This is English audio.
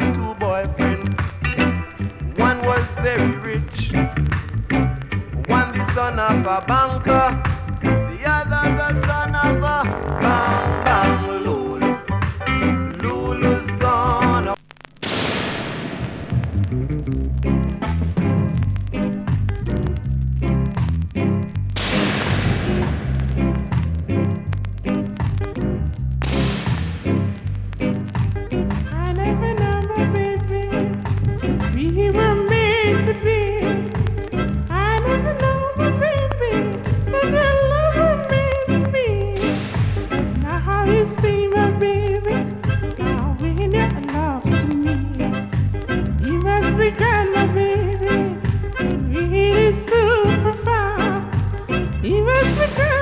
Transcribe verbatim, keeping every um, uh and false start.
two boyfriends. One was very rich, one the son of a banker, the other the son of a bang bang Lulu. Lulu's gone. We were meant to be. I never know my baby, and I love her meant to be. Now you see my baby, now when you're love to me, you must be kind, my baby, really super fine. You must be kind.